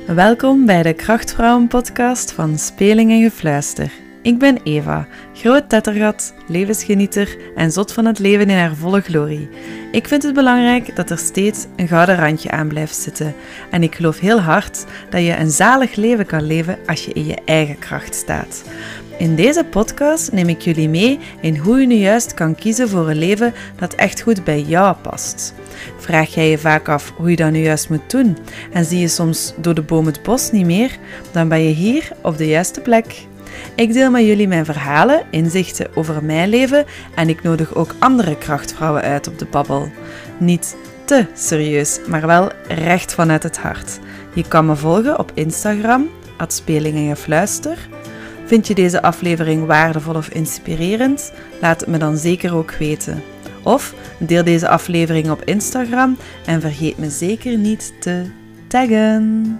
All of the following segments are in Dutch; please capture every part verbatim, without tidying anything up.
Welkom bij de Krachtvrouwen-podcast van Speling en Gefluister. Ik ben Eva, groot tettergat, levensgenieter en zot van het leven in haar volle glorie. Ik vind het belangrijk dat er steeds een gouden randje aan blijft zitten. En ik geloof heel hard dat je een zalig leven kan leven als je in je eigen kracht staat. In deze podcast neem ik jullie mee in hoe je nu juist kan kiezen voor een leven dat echt goed bij jou past. Vraag jij je vaak af hoe je dat nu juist moet doen en zie je soms door de boom het bos niet meer, dan ben je hier op de juiste plek. Ik deel met jullie mijn verhalen, inzichten over mijn leven en ik nodig ook andere krachtvrouwen uit op de babbel. Niet te serieus, maar wel recht vanuit het hart. Je kan me volgen op Instagram, at Speling en Gefluister. Vind je deze aflevering waardevol of inspirerend? Laat het me dan zeker ook weten. Of deel deze aflevering op Instagram en vergeet me zeker niet te taggen.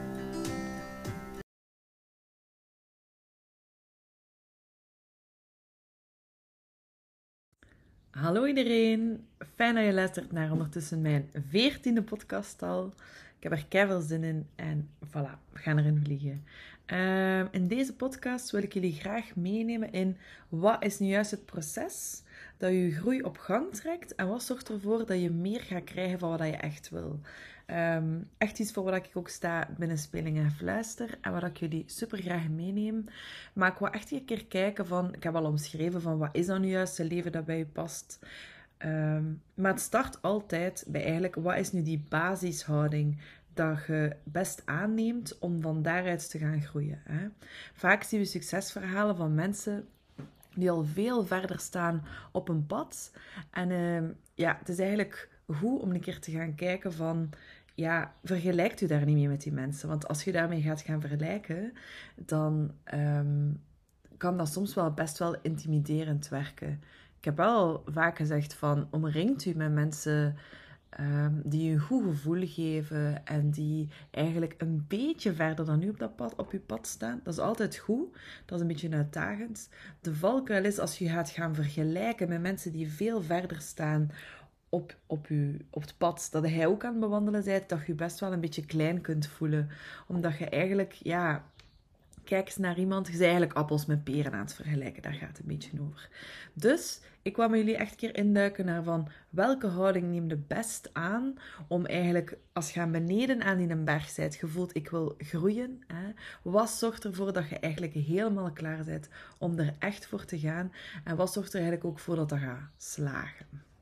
Hallo iedereen, fijn dat je luistert naar ondertussen mijn veertiende podcast al. Ik heb er keiveel zin in en voilà, we gaan erin vliegen. Uh, in deze podcast wil ik jullie graag meenemen in wat is nu juist het proces dat je groei op gang trekt en wat zorgt ervoor dat je meer gaat krijgen van wat je echt wil. Um, echt iets voor wat ik ook sta binnen Speling en Gefluister en wat ik jullie super graag meeneem. Maar ik wil echt een keer kijken van, ik heb al omschreven van wat is dan nu juist het leven dat bij je past. Um, maar het start altijd bij eigenlijk, wat is nu die basishouding dat je best aanneemt om van daaruit te gaan groeien. Hè? Vaak zien we succesverhalen van mensen die al veel verder staan op een pad. En uh, ja, het is eigenlijk goed om een keer te gaan kijken van, ja, vergelijkt u daar niet mee met die mensen. Want als je daarmee gaat gaan vergelijken, dan um, kan dat soms wel best wel intimiderend werken. Ik heb wel vaak gezegd van, omringt u met mensen Um, die je een goed gevoel geven en die eigenlijk een beetje verder dan u op, dat pad, op je pad staan. Dat is altijd goed. Dat is een beetje uitdagend. De valkuil is als je gaat gaan vergelijken met mensen die veel verder staan op, op, u, op het pad dat hij ook aan het bewandelen bent, dat je je best wel een beetje klein kunt voelen. Omdat je eigenlijk, ja, kijk eens naar iemand, je bent eigenlijk appels met peren aan het vergelijken. Daar gaat het een beetje over. Dus ik kwam met jullie echt een keer induiken naar van welke houding neem je best aan om eigenlijk, als je beneden aan die berg bent, je voelt ik wil groeien. Hè? Wat zorgt ervoor dat je eigenlijk helemaal klaar bent om er echt voor te gaan? En wat zorgt er eigenlijk ook voor dat dat gaat slagen?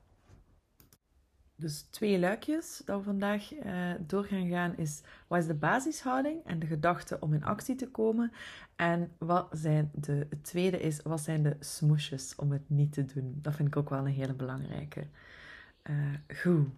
Dus twee luikjes dat we vandaag uh, door gaan gaan is, wat is de basishouding en de gedachte om in actie te komen? En wat zijn de, het tweede is, wat zijn de smoesjes om het niet te doen? Dat vind ik ook wel een hele belangrijke. Uh, goed.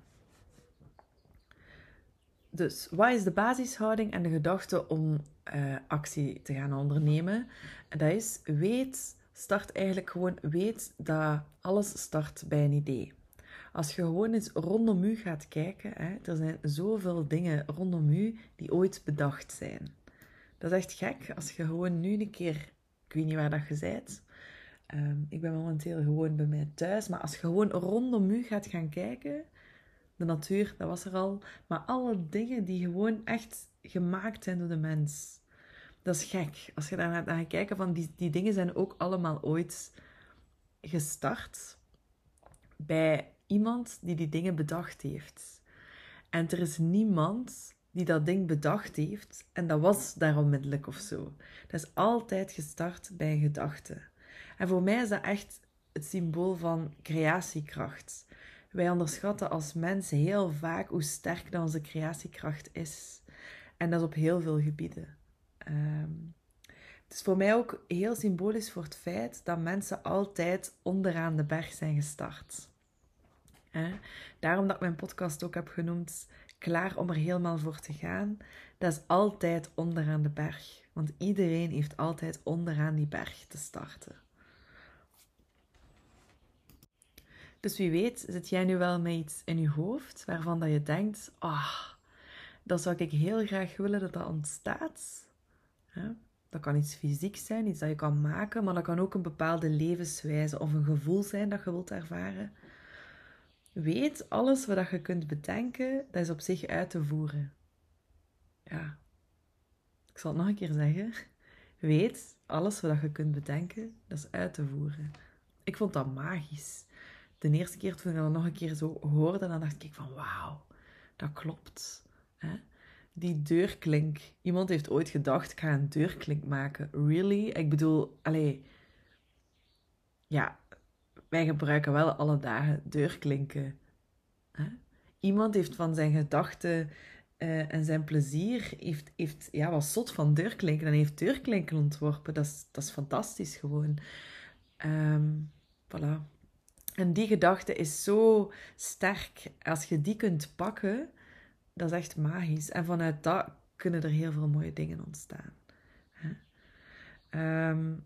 Dus, wat is de basishouding en de gedachte om uh, actie te gaan ondernemen? En dat is, weet, start eigenlijk gewoon, weet dat alles start bij een idee. Als je gewoon eens rondom u gaat kijken, hè, er zijn zoveel dingen rondom u die ooit bedacht zijn. Dat is echt gek, als je gewoon nu een keer, ik weet niet waar dat je bent, um, ik ben momenteel gewoon bij mij thuis, maar als je gewoon rondom u gaat gaan kijken, de natuur, dat was er al, maar alle dingen die gewoon echt gemaakt zijn door de mens. Dat is gek. Als je daar naar gaat kijken, van die, die dingen zijn ook allemaal ooit gestart bij iemand die die dingen bedacht heeft. En er is niemand die dat ding bedacht heeft en dat was daar onmiddellijk of zo. Dat is altijd gestart bij een gedachte. En voor mij is dat echt het symbool van creatiekracht. Wij onderschatten als mensen heel vaak hoe sterk dat onze creatiekracht is. En dat is op heel veel gebieden. Um, het is voor mij ook heel symbolisch voor het feit dat mensen altijd onderaan de berg zijn gestart. He? Daarom dat ik mijn podcast ook heb genoemd, klaar om er helemaal voor te gaan. Dat is altijd onderaan de berg. Want iedereen heeft altijd onderaan die berg te starten. Dus wie weet zit jij nu wel met iets in je hoofd waarvan dat je denkt, ah, oh, dat zou ik heel graag willen dat dat ontstaat. He? Dat kan iets fysiek zijn, iets dat je kan maken, maar dat kan ook een bepaalde levenswijze of een gevoel zijn dat je wilt ervaren. Weet, alles wat je kunt bedenken, dat is op zich uit te voeren. Ja. Ik zal het nog een keer zeggen. Weet, alles wat je kunt bedenken, dat is uit te voeren. Ik vond dat magisch. De eerste keer toen ik dat nog een keer zo hoorde, dan dacht ik van wauw, dat klopt. Hè? Die deurklink. Iemand heeft ooit gedacht, ik ga een deurklink maken. Really? Ik bedoel, allee... Ja, wij gebruiken wel alle dagen deurklinken. Hè? Iemand heeft van zijn gedachten uh, en zijn plezier, heeft, heeft, ja, was zot van deurklinken en heeft deurklinken ontworpen. Dat is, dat is fantastisch gewoon. Um, voilà. En die gedachte is zo sterk. Als je die kunt pakken, dat is echt magisch. En vanuit dat kunnen er heel veel mooie dingen ontstaan. Um,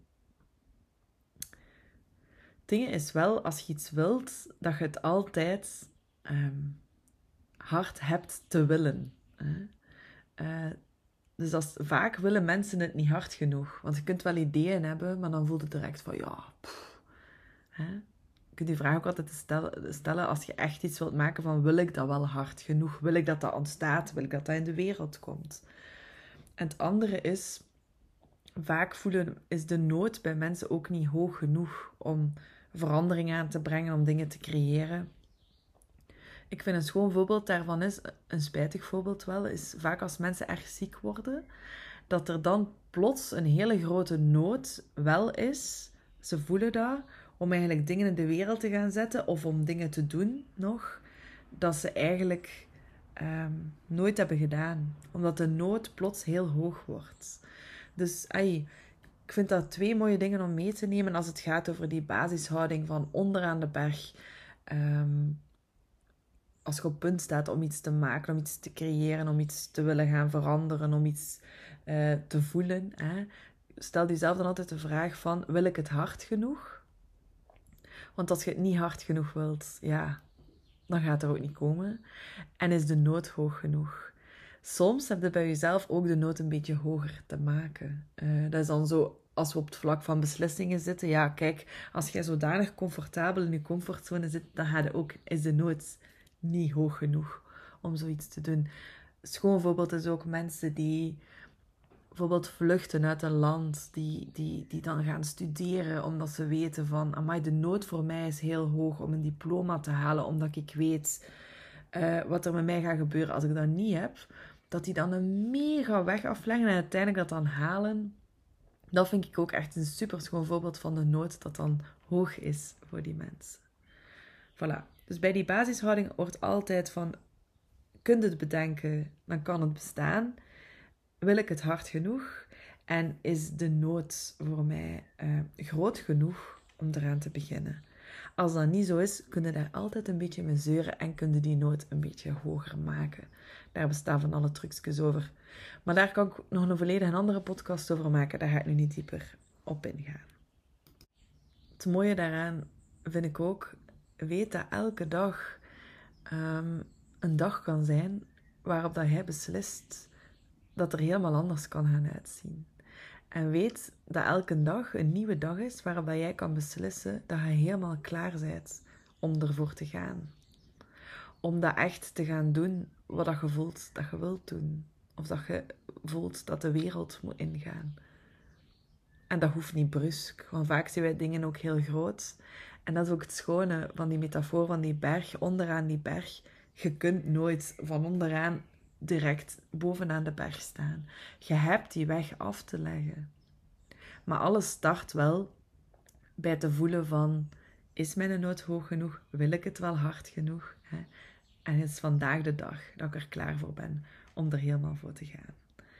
het ding is wel, als je iets wilt, dat je het altijd um, hard hebt te willen. Hè? Uh, dus dat is, vaak willen mensen het niet hard genoeg. Want je kunt wel ideeën hebben, maar dan voelt het direct van, ja, pff, hè? Je kunt die vraag ook altijd stellen als je echt iets wilt maken van, wil ik dat wel hard genoeg? Wil ik dat dat ontstaat? Wil ik dat dat in de wereld komt? En het andere is, vaak voelen, is de nood bij mensen ook niet hoog genoeg om verandering aan te brengen, om dingen te creëren. Ik vind een schoon voorbeeld daarvan is, een spijtig voorbeeld wel, is vaak als mensen erg ziek worden, dat er dan plots een hele grote nood wel is, ze voelen dat, om eigenlijk dingen in de wereld te gaan zetten of om dingen te doen nog, dat ze eigenlijk um, nooit hebben gedaan. Omdat de nood plots heel hoog wordt. Dus ai, ik vind dat twee mooie dingen om mee te nemen als het gaat over die basishouding van onderaan de berg. Um, als je op punt staat om iets te maken, om iets te creëren, om iets te willen gaan veranderen, om iets uh, te voelen. Hè? Stel jezelf dan altijd de vraag van, wil ik het hard genoeg? Want als je het niet hard genoeg wilt, ja, dan gaat het er ook niet komen. En is de nood hoog genoeg? Soms heb je bij jezelf ook de nood een beetje hoger te maken. Uh, dat is dan zo, als we op het vlak van beslissingen zitten. Ja, kijk, als jij zodanig comfortabel in je comfortzone zit, dan ga je ook, is de nood niet hoog genoeg om zoiets te doen. Een schoon voorbeeld is ook mensen die bijvoorbeeld vluchten uit een land, die, die, die dan gaan studeren omdat ze weten van, amai, de nood voor mij is heel hoog om een diploma te halen, omdat ik weet uh, wat er met mij gaat gebeuren als ik dat niet heb, dat die dan een mega weg afleggen en uiteindelijk dat dan halen. Dat vind ik ook echt een super schoon voorbeeld van de nood dat dan hoog is voor die mensen. Voilà. Dus bij die basishouding wordt altijd van, kun je het bedenken, dan kan het bestaan. Wil ik het hard genoeg? En is de nood voor mij uh, groot genoeg om eraan te beginnen? Als dat niet zo is, kun je daar altijd een beetje mee zeuren en kun je die nood een beetje hoger maken. Daar bestaan van alle trucjes over. Maar daar kan ik nog een volledig andere podcast over maken. Daar ga ik nu niet dieper op ingaan. Het mooie daaraan vind ik ook, weet dat elke dag um, een dag kan zijn waarop dat jij beslist dat er helemaal anders kan gaan uitzien. En weet dat elke dag een nieuwe dag is waarop dat jij kan beslissen dat je helemaal klaar bent om ervoor te gaan. Om dat echt te gaan doen wat dat je voelt dat je wilt doen. Of dat je voelt dat de wereld moet ingaan. En dat hoeft niet brusk, want vaak zien wij dingen ook heel groot. En dat is ook het schone van die metafoor van die berg, onderaan die berg. Je kunt nooit van onderaan direct bovenaan de berg staan. Je hebt die weg af te leggen. Maar alles start wel bij te voelen van, is mijn nood hoog genoeg? Wil ik het wel hard genoeg? Hè? En het is vandaag de dag dat ik er klaar voor ben om er helemaal voor te gaan.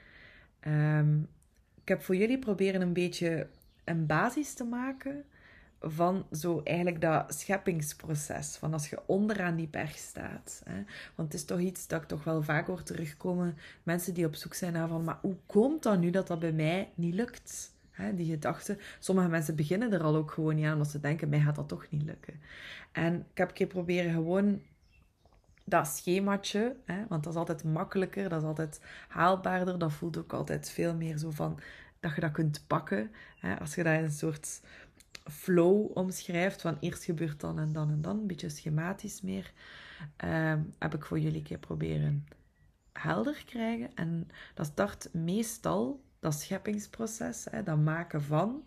Um, ik heb voor jullie proberen een beetje een basis te maken van zo eigenlijk dat scheppingsproces, van als je onderaan die berg staat. Hè? Want het is toch iets dat ik toch wel vaak hoor terugkomen, mensen die op zoek zijn naar van, maar hoe komt dat nu dat dat bij mij niet lukt? Hè? Die gedachten, sommige mensen beginnen er al ook gewoon niet aan, omdat ze denken, mij gaat dat toch niet lukken. En ik heb een keer proberen gewoon dat schemaatje, hè? Want dat is altijd makkelijker, dat is altijd haalbaarder, dat voelt ook altijd veel meer zo van, dat je dat kunt pakken. Hè? Als je dat in een soort flow omschrijft, van eerst gebeurt dan en dan en dan, een beetje schematisch meer, uh, heb ik voor jullie een keer proberen helder krijgen. En dat start meestal, dat scheppingsproces, hè, dat maken van,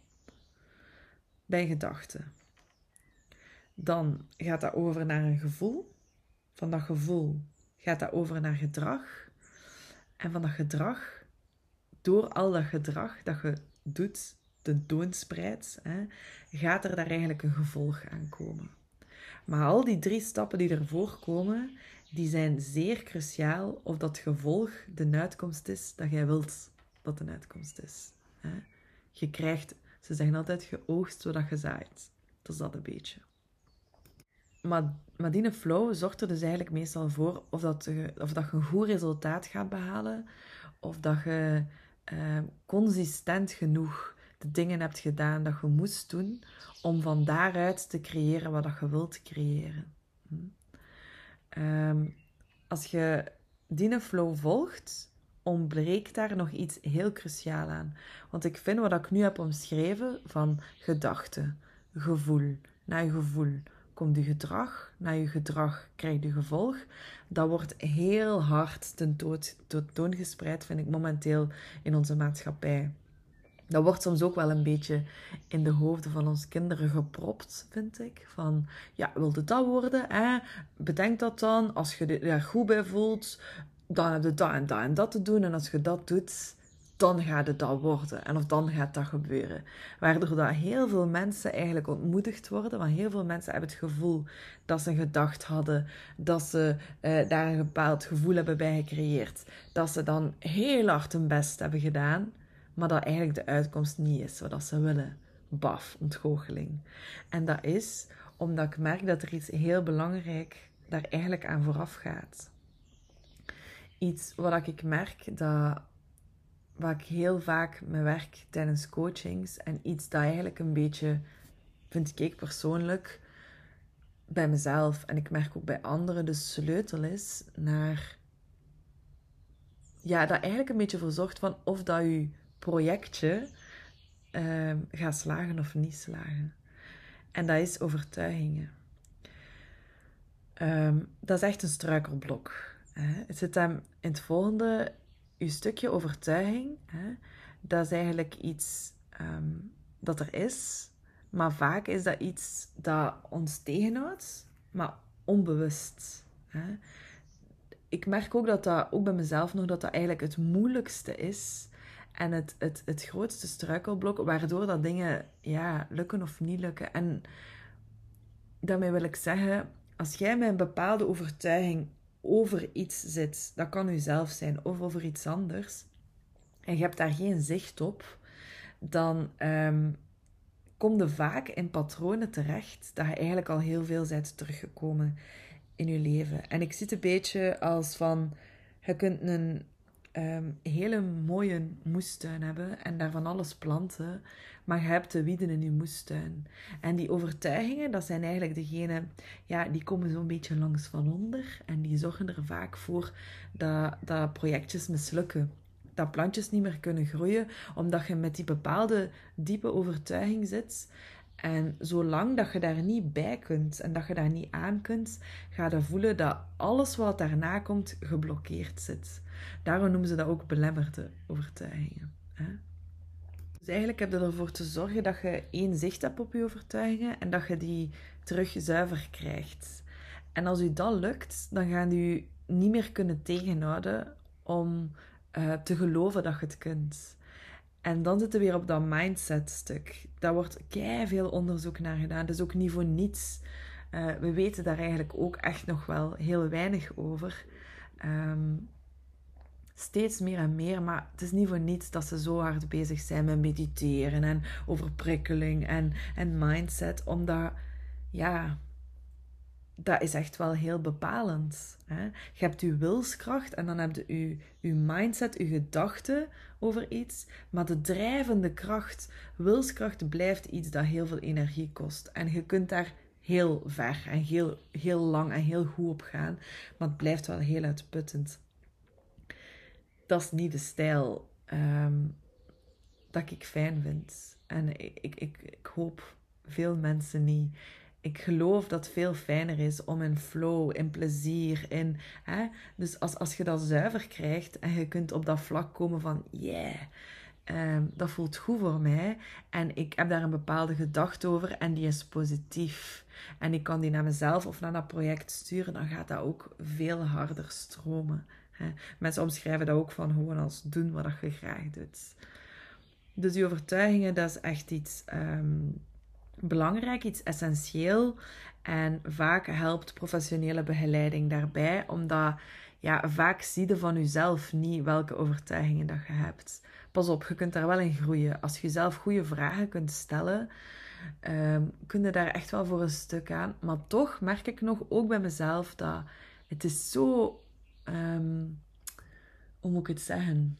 bij gedachten. Dan gaat dat over naar een gevoel. Van dat gevoel gaat dat over naar gedrag. En van dat gedrag, door al dat gedrag dat je doet, tentoonspreidt, hè, gaat er daar eigenlijk een gevolg aan komen. Maar al die drie stappen die ervoor komen, die zijn zeer cruciaal of dat gevolg de uitkomst is dat jij wilt dat de uitkomst is. Hè. Je krijgt, ze zeggen altijd, je oogst zodat je zaait. Dat is dat een beetje. Maar, maar die flow zorgt er dus eigenlijk meestal voor of dat je, of dat je een goed resultaat gaat behalen, of dat je uh, consistent genoeg de dingen hebt gedaan dat je moest doen, om van daaruit te creëren wat je wilt creëren. Hm? Um, als je die flow volgt, ontbreekt daar nog iets heel cruciaal aan. Want ik vind wat ik nu heb omschreven, van gedachte, gevoel, naar je gevoel komt je gedrag, naar je gedrag krijg je gevolg. Dat wordt heel hard tentoongespreid, vind ik momenteel in onze maatschappij. Dat wordt soms ook wel een beetje in de hoofden van onze kinderen gepropt, vind ik. Van, ja, wilde dat worden? Hè? Bedenk dat dan. Als je er goed bij voelt, dan heb je dat en dat en dat te doen. En als je dat doet, dan gaat het dat worden. En of dan gaat dat gebeuren. Waardoor dat heel veel mensen eigenlijk ontmoedigd worden. Want heel veel mensen hebben het gevoel dat ze gedacht hadden. Dat ze uh, daar een bepaald gevoel hebben bij gecreëerd. Dat ze dan heel hard hun best hebben gedaan. Maar dat eigenlijk de uitkomst niet is wat ze willen. Baf, ontgoocheling. En dat is omdat ik merk dat er iets heel belangrijk daar eigenlijk aan vooraf gaat. Iets wat ik merk, dat, wat ik heel vaak mee werk tijdens coachings. En iets dat eigenlijk een beetje, vind ik persoonlijk, bij mezelf en ik merk ook bij anderen, de sleutel is naar... Ja, dat eigenlijk een beetje voor zorgt van of dat je projectje uh, gaat slagen of niet slagen. En dat is overtuigingen. Um, dat is echt een struikelblok. Hè. Het zit hem in het volgende, je stukje overtuiging. Hè, dat is eigenlijk iets um, dat er is, maar vaak is dat iets dat ons tegenhoudt, maar onbewust. Hè. Ik merk ook dat dat, ook bij mezelf nog, dat dat eigenlijk het moeilijkste is en het, het, het grootste struikelblok, waardoor dat dingen ja, lukken of niet lukken. En daarmee wil ik zeggen, als jij met een bepaalde overtuiging over iets zit, dat kan jezelf zijn of over iets anders, en je hebt daar geen zicht op, dan um, kom je vaak in patronen terecht dat je eigenlijk al heel veel bent teruggekomen in je leven. En ik zie het een beetje als van, je kunt een um, hele mooie moestuin hebben en daar van alles planten, maar je hebt de wieden in je moestuin. En die overtuigingen, dat zijn eigenlijk degene, ja, die komen zo'n beetje langs van onder en die zorgen er vaak voor dat, dat projectjes mislukken. Dat plantjes niet meer kunnen groeien, omdat je met die bepaalde diepe overtuiging zit. En zolang dat je daar niet bij kunt en dat je daar niet aan kunt, ga je voelen dat alles wat daarna komt geblokkeerd zit. Daarom noemen ze dat ook belemmerde overtuigingen. Hè? Dus eigenlijk heb je ervoor te zorgen dat je één zicht hebt op je overtuigingen en dat je die terug zuiver krijgt. En als je dat lukt, dan gaan je niet meer kunnen tegenhouden om uh, te geloven dat je het kunt. En dan zitten we weer op dat mindset-stuk. Daar wordt keiveel onderzoek naar gedaan. Dus ook niet voor niets. Uh, we weten daar eigenlijk ook echt nog wel heel weinig over. Um, steeds meer en meer. Maar het is niet voor niets dat ze zo hard bezig zijn met mediteren en overprikkeling en, en mindset. Omdat, ja... Dat is echt wel heel bepalend. Hè? Je hebt je wilskracht en dan heb je je, je mindset, je gedachten over iets. Maar de drijvende kracht, wilskracht, blijft iets dat heel veel energie kost. En je kunt daar heel ver en heel, heel lang en heel goed op gaan. Maar het blijft wel heel uitputtend. Dat is niet de stijl um, dat ik fijn vind. En ik, ik, ik, ik hoop veel mensen niet... Ik geloof dat het veel fijner is om in flow, in plezier, in... Hè? Dus als, als je dat zuiver krijgt en je kunt op dat vlak komen van... Yeah, um, dat voelt goed voor mij. En ik heb daar een bepaalde gedachte over en die is positief. En ik kan die naar mezelf of naar dat project sturen. Dan gaat dat ook veel harder stromen. Hè? Mensen omschrijven dat ook van gewoon als doen wat je graag doet. Dus die overtuigingen, dat is echt iets... Um, belangrijk, iets essentieel. En vaak helpt professionele begeleiding daarbij, omdat ja, vaak zie je van jezelf niet welke overtuigingen dat je hebt. Pas op, je kunt daar wel in groeien. Als je zelf goede vragen kunt stellen, um, kun je daar echt wel voor een stuk aan. Maar toch merk ik nog, ook bij mezelf, dat het is zo... Um, hoe moet ik het zeggen?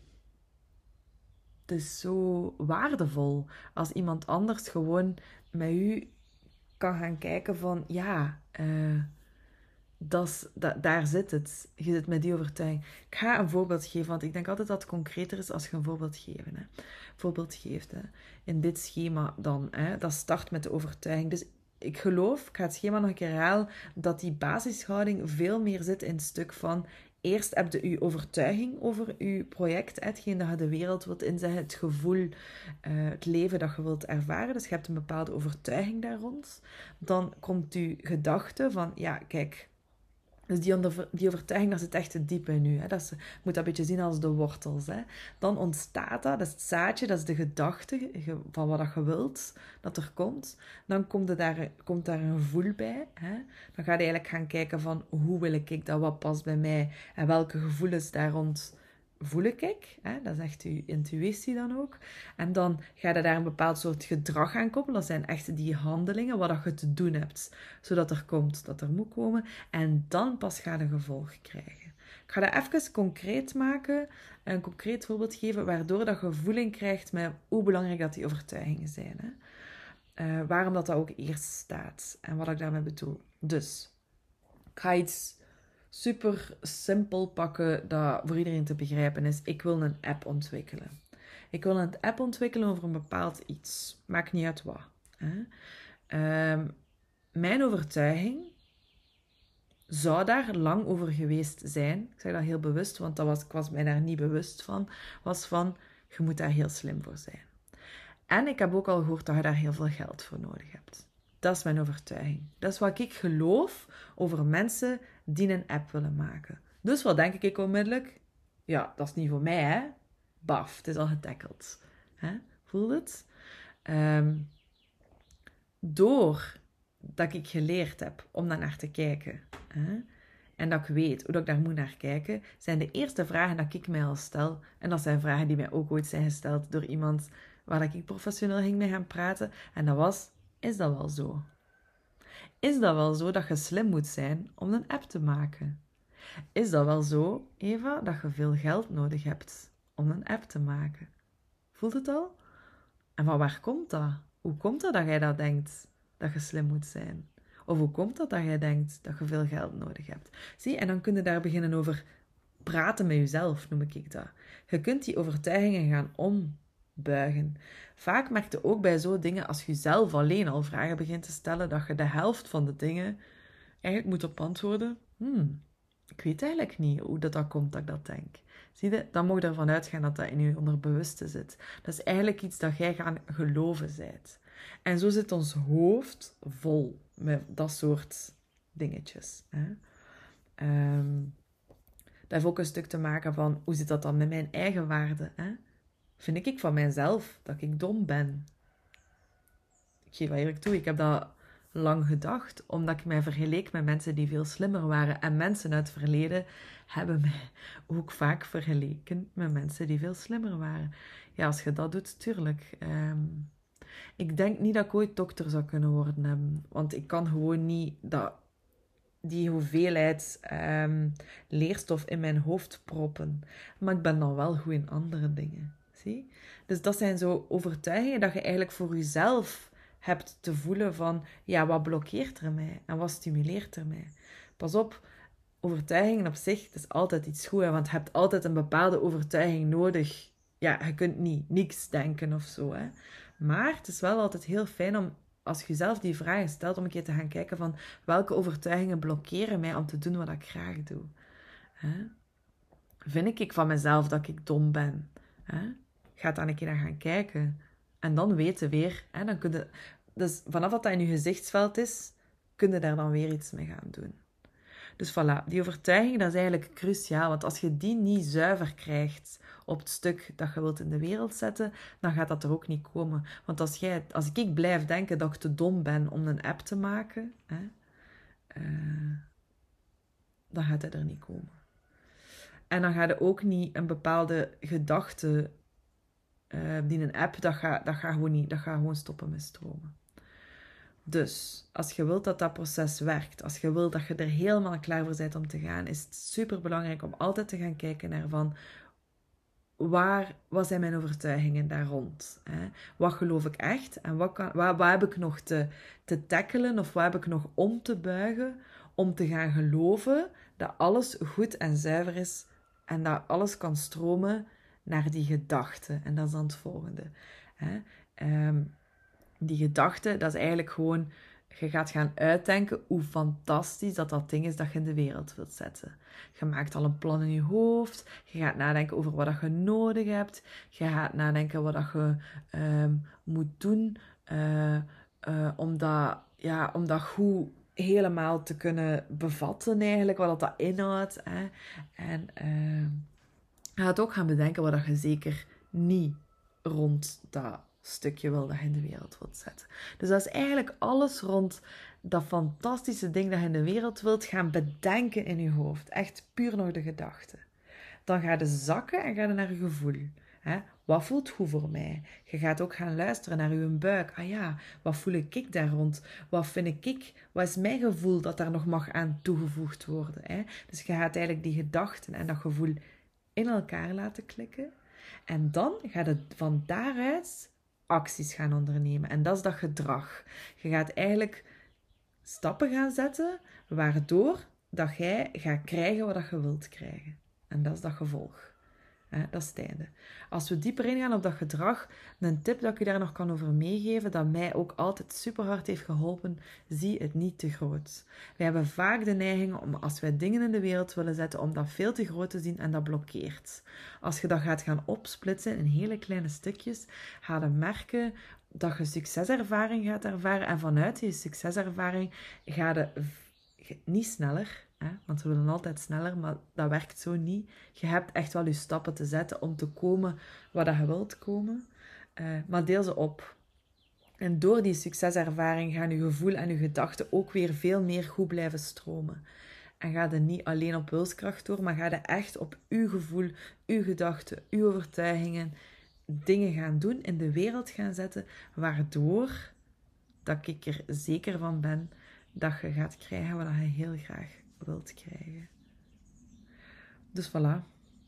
Het is zo waardevol als iemand anders gewoon met u kan gaan kijken van, ja, uh, dat, dat, daar zit het. Je zit met die overtuiging. Ik ga een voorbeeld geven, want ik denk altijd dat het concreter is als je een voorbeeld geeft. Hè. Voorbeeld geeft. Hè. In dit schema dan, hè, dat start met de overtuiging. Dus ik geloof, ik ga het schema nog een keer herhalen, dat die basishouding veel meer zit in het stuk van... Eerst heb je je overtuiging over je project, hetgeen dat je de wereld wilt inzetten, het gevoel, uh, het leven dat je wilt ervaren. Dus je hebt een bepaalde overtuiging daar rond. Dan komt je gedachte van, ja, kijk, dus die, onder, die overtuiging, dat zit echt te diep in u. Hè. Dat is, je moet dat een beetje zien als de wortels. Hè. Dan ontstaat dat, dat is het zaadje, dat is de gedachte van wat je wilt, dat er komt. Dan komt, er daar, komt daar een gevoel bij. Hè. Dan ga je eigenlijk gaan kijken van, hoe wil ik dat, wat past bij mij en welke gevoelens daar rond voel ik. Hè. Dat is echt je intuïtie dan ook. En dan ga je daar een bepaald soort gedrag aan koppelen. Dat zijn echt die handelingen, wat je te doen hebt. Zodat er komt, dat er moet komen. En dan pas ga je gevolg krijgen. Ik ga dat even concreet maken. Een concreet voorbeeld geven, waardoor dat je voeling krijgt met hoe belangrijk dat die overtuigingen zijn. Hè. Uh, waarom dat, dat ook eerst staat. En wat ik daarmee bedoel. Dus, ik ga iets... super simpel pakken dat voor iedereen te begrijpen is. Ik wil een app ontwikkelen. Ik wil een app ontwikkelen over een bepaald iets. Maakt niet uit wat. Hè? Um, mijn overtuiging zou daar lang over geweest zijn. Ik zeg dat heel bewust, want dat was, ik was mij daar niet bewust van. Was van, je moet daar heel slim voor zijn. En ik heb ook al gehoord dat je daar heel veel geld voor nodig hebt. Dat is mijn overtuiging. Dat is wat ik geloof over mensen die een app willen maken. Dus wat denk ik onmiddellijk? Ja, dat is niet voor mij, hè? Baf, het is al getackeld. Hè? Voel het? Um, doordat ik geleerd heb om daar naar te kijken, hè? En dat ik weet hoe dat ik daar moet naar kijken, zijn de eerste vragen dat ik mij al stel. En dat zijn vragen die mij ook ooit zijn gesteld door iemand waar ik professioneel ging mee gaan praten. En dat was... Is dat wel zo? Is dat wel zo dat je slim moet zijn om een app te maken? Is dat wel zo, Eva, dat je veel geld nodig hebt om een app te maken? Voelt het al? En van waar komt dat? Hoe komt dat dat jij dat denkt, dat je slim moet zijn? Of hoe komt dat dat jij denkt dat je veel geld nodig hebt? Zie, en dan kun je daar beginnen over praten met jezelf, noem ik dat. Je kunt die overtuigingen gaan om. Buigen. Vaak merk je ook bij zo'n dingen, als je zelf alleen al vragen begint te stellen, dat je de helft van de dingen eigenlijk moet op antwoorden. Hmm, ik weet eigenlijk niet hoe dat, dat komt dat ik dat denk. Zie je, dan mag je ervan uitgaan dat dat in je onderbewuste zit. Dat is eigenlijk iets dat jij gaan geloven bent. En zo zit ons hoofd vol met dat soort dingetjes. Hè? Um, dat heeft ook een stuk te maken van, hoe zit dat dan met mijn eigen waarde, hè? Vind ik van mijzelf dat ik dom ben? Ik geef dat eerlijk toe, ik heb dat lang gedacht, omdat ik mij vergeleek met mensen die veel slimmer waren. En mensen uit het verleden hebben mij ook vaak vergeleken met mensen die veel slimmer waren. Ja, als je dat doet, tuurlijk. Um, ik denk niet dat ik ooit dokter zou kunnen worden hebben, want ik kan gewoon niet dat, die hoeveelheid um, leerstof in mijn hoofd proppen. Maar ik ben dan wel goed in andere dingen. Zie? Dus dat zijn zo overtuigingen dat je eigenlijk voor jezelf hebt te voelen van, ja, wat blokkeert er mij en wat stimuleert er mij? Pas op, overtuigingen op zich, het is altijd iets goeds, want je hebt altijd een bepaalde overtuiging nodig. Ja, je kunt niet niks denken of zo, hè. Maar het is wel altijd heel fijn om als je zelf die vragen stelt, om een keer te gaan kijken van welke overtuigingen blokkeren mij om te doen wat ik graag doe. Hè? Vind ik van mezelf dat ik dom ben? Hè? Ga daar een keer naar gaan kijken. En dan weten weer. Hè? Dan kun je, dus vanaf dat dat in je gezichtsveld is, kun je daar dan weer iets mee gaan doen. Dus voilà, die overtuiging, dat is eigenlijk cruciaal. Want als je die niet zuiver krijgt op het stuk dat je wilt in de wereld zetten, dan gaat dat er ook niet komen. Want als, jij, als ik blijf denken dat ik te dom ben om een app te maken, hè, uh, dan gaat het er niet komen. En dan gaat er ook niet een bepaalde gedachte, uh, die een app, dat gaat, dat gaat gewoon niet, dat gaat gewoon stoppen met stromen. Dus, als je wilt dat dat proces werkt, als je wilt dat je er helemaal klaar voor bent om te gaan, is het super belangrijk om altijd te gaan kijken naar van, waar, wat zijn mijn overtuigingen daar rond? Hè? Wat geloof ik echt? En wat, kan, wat, wat heb ik nog te, te tackelen of wat heb ik nog om te buigen om te gaan geloven dat alles goed en zuiver is en dat alles kan stromen naar die gedachte. En dat is dan het volgende. Hè? Um, die gedachte, dat is eigenlijk gewoon, je gaat gaan uitdenken hoe fantastisch dat dat ding is dat je in de wereld wilt zetten. Je maakt al een plan in je hoofd, je gaat nadenken over wat je nodig hebt, je gaat nadenken wat je um, moet doen uh, uh, om, dat, ja, om dat goed helemaal te kunnen bevatten eigenlijk, wat dat inhoudt. Hè. En uh, je gaat ook gaan bedenken wat je zeker niet rond dat stukje wil dat je in de wereld wilt zetten. Dus dat is eigenlijk alles rond dat fantastische ding dat je in de wereld wilt gaan bedenken in je hoofd. Echt puur nog de gedachte. Dan ga je zakken en ga je naar je gevoel. Hè? Wat voelt goed voor mij? Je gaat ook gaan luisteren naar je buik. Ah ja, wat voel ik daar rond? Wat vind ik? Wat is mijn gevoel dat daar nog mag aan toegevoegd worden? Hè? Dus je gaat eigenlijk die gedachten en dat gevoel in elkaar laten klikken. En dan gaat het van daaruit acties gaan ondernemen. En dat is dat gedrag. Je gaat eigenlijk stappen gaan zetten, waardoor dat jij gaat krijgen wat je wilt krijgen. En dat is dat gevolg. Eh, dat is het einde. Als we dieper ingaan op dat gedrag, een tip dat ik je daar nog kan over meegeven, dat mij ook altijd super hard heeft geholpen, zie het niet te groot. Wij hebben vaak de neiging om, als wij dingen in de wereld willen zetten, om dat veel te groot te zien en dat blokkeert. Als je dat gaat gaan opsplitsen in hele kleine stukjes, ga je merken dat je succeservaring gaat ervaren en vanuit die succeservaring ga je niet sneller, hè? Want we willen altijd sneller, maar dat werkt zo niet. Je hebt echt wel je stappen te zetten om te komen waar je wilt komen, uh, maar deel ze op. En door die succeservaring gaan je gevoel en je gedachten ook weer veel meer goed blijven stromen. En ga je niet alleen op wilskracht door, maar ga je echt op je gevoel, je gedachten, je overtuigingen dingen gaan doen, in de wereld gaan zetten, waardoor dat ik er zeker van ben dat je gaat krijgen wat je heel graag wilt krijgen. Dus voilà.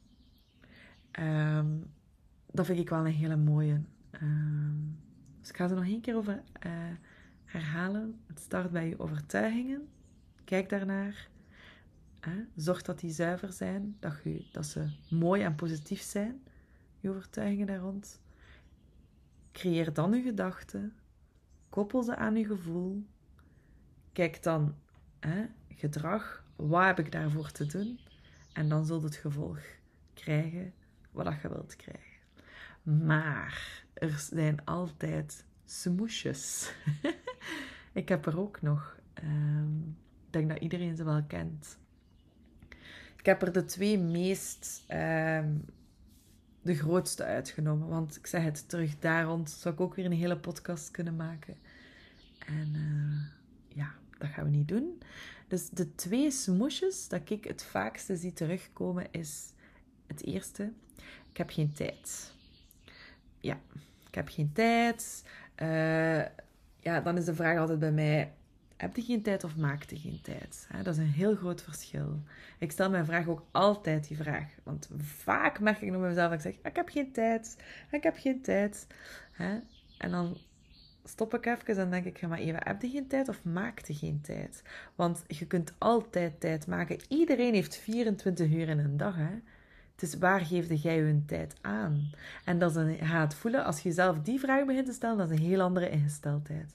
Um, dat vind ik wel een hele mooie. Um, dus ik ga ze nog één keer over uh, herhalen. Het start bij je overtuigingen. Kijk daarnaar. Uh, zorg dat die zuiver zijn. Dat, je, dat ze mooi en positief zijn. Je overtuigingen daar rond. Creëer dan je gedachten. Koppel ze aan je gevoel. Kijk dan, hè, gedrag, wat heb ik daarvoor te doen? En dan zult het gevolg krijgen wat je wilt krijgen. Maar er zijn altijd smoesjes. Ik heb er ook nog. Um, ik denk dat iedereen ze wel kent. Ik heb er de twee meest, um, de grootste uitgenomen. Want ik zeg het terug, daar rond zou ik ook weer een hele podcast kunnen maken. En uh, ja... dat gaan we niet doen. Dus de twee smoesjes dat ik het vaakste zie terugkomen is het eerste. Ik heb geen tijd. Ja, ik heb geen tijd. Uh, ja, dan is de vraag altijd bij mij, heb je geen tijd of maak je geen tijd? Hè, dat is een heel groot verschil. Ik stel mijn vraag ook altijd die vraag. Want vaak merk ik nog bij mezelf dat ik zeg, ik heb geen tijd. Ik heb geen tijd. Hè? En dan stop ik even en denk ik, ga maar even, heb je geen tijd of maak je geen tijd? Want je kunt altijd tijd maken. Iedereen heeft vierentwintig uur in een dag, hè. Dus waar geef jij je tijd aan? En dat is een, ga het voelen, als je zelf die vraag begint te stellen, dat is een heel andere ingesteldheid.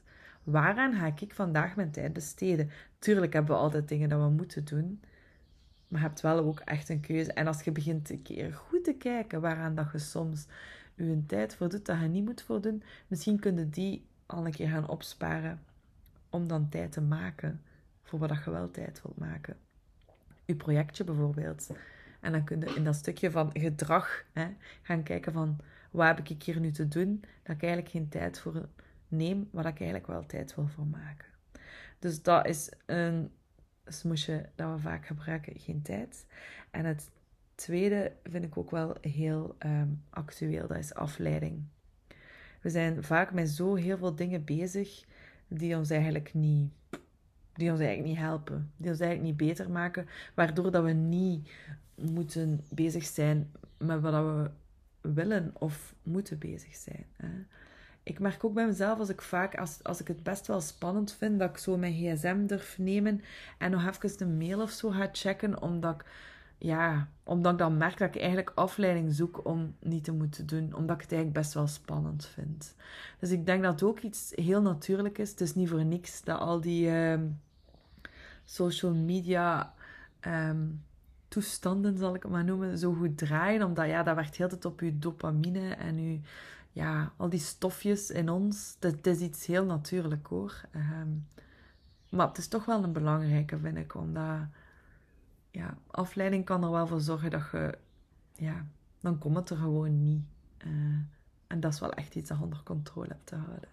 Waaraan ga ik vandaag mijn tijd besteden? Tuurlijk hebben we altijd dingen dat we moeten doen. Maar je hebt wel ook echt een keuze. En als je begint een keer goed te kijken waaraan dat je soms je tijd voor doet, dat je niet moet voor doen, misschien kun je die al een keer gaan opsparen om dan tijd te maken voor wat je wel tijd wilt maken. Je projectje bijvoorbeeld. En dan kun je in dat stukje van gedrag hè, gaan kijken van wat heb ik hier nu te doen, dat ik eigenlijk geen tijd voor neem, waar ik eigenlijk wel tijd wil voor maken. Dus dat is een smoesje dat we vaak gebruiken, geen tijd. En het tweede vind ik ook wel heel um, actueel, dat is afleiding. We zijn vaak met zo heel veel dingen bezig die ons eigenlijk niet, die ons eigenlijk niet helpen, die ons eigenlijk niet beter maken, waardoor dat we niet moeten bezig zijn met wat we willen of moeten bezig zijn. Hè. Ik merk ook bij mezelf, als ik vaak, als, als ik het best wel spannend vind, dat ik zo mijn gsm durf nemen en nog even de mail of zo ga checken, omdat ik, ja, omdat ik dan merk dat ik eigenlijk afleiding zoek om niet te moeten doen, omdat ik het eigenlijk best wel spannend vind. Dus ik denk dat het ook iets heel natuurlijk is. Het is niet voor niks dat al die um, social media um, toestanden, zal ik het maar noemen, zo goed draaien, omdat ja, dat werkt heel de tijd op je dopamine en je ja, al die stofjes in ons, dat, dat is iets heel natuurlijk hoor. Um, maar het is toch wel een belangrijke, vind ik, omdat ja, afleiding kan er wel voor zorgen dat je, ja, dan komt het er gewoon niet. Uh, en dat is wel echt iets dat je onder controle hebt te houden.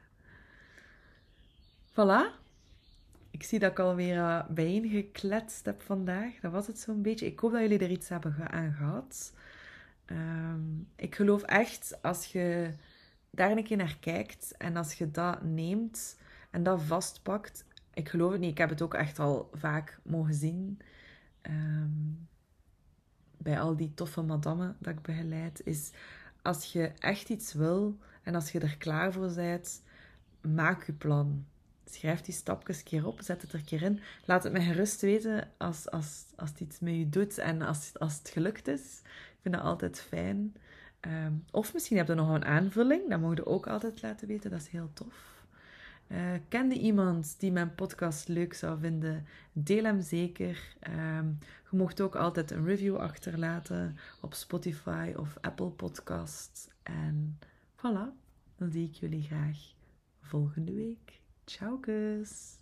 Voilà. Ik zie dat ik alweer uh, bijeengekletst heb vandaag. Dat was het zo'n beetje. Ik hoop dat jullie er iets hebben aan gehad. Um, ik geloof echt, als je daar een keer naar kijkt en als je dat neemt en dat vastpakt, ik geloof het niet, ik heb het ook echt al vaak mogen zien um, bij al die toffe madammen dat ik begeleid, is als je echt iets wil en als je er klaar voor bent, maak je plan. Schrijf die stapjes een keer op, zet het er een keer in. Laat het mij gerust weten als, als, als het iets met je doet en als, als het gelukt is. Ik vind dat altijd fijn. Um, of misschien heb je nog een aanvulling. Dat mag je ook altijd laten weten. Dat is heel tof. Uh, kende iemand die mijn podcast leuk zou vinden? Deel hem zeker. Um, je mocht ook altijd een review achterlaten op Spotify of Apple Podcasts. En voilà, dan zie ik jullie graag volgende week. Ciao, kus!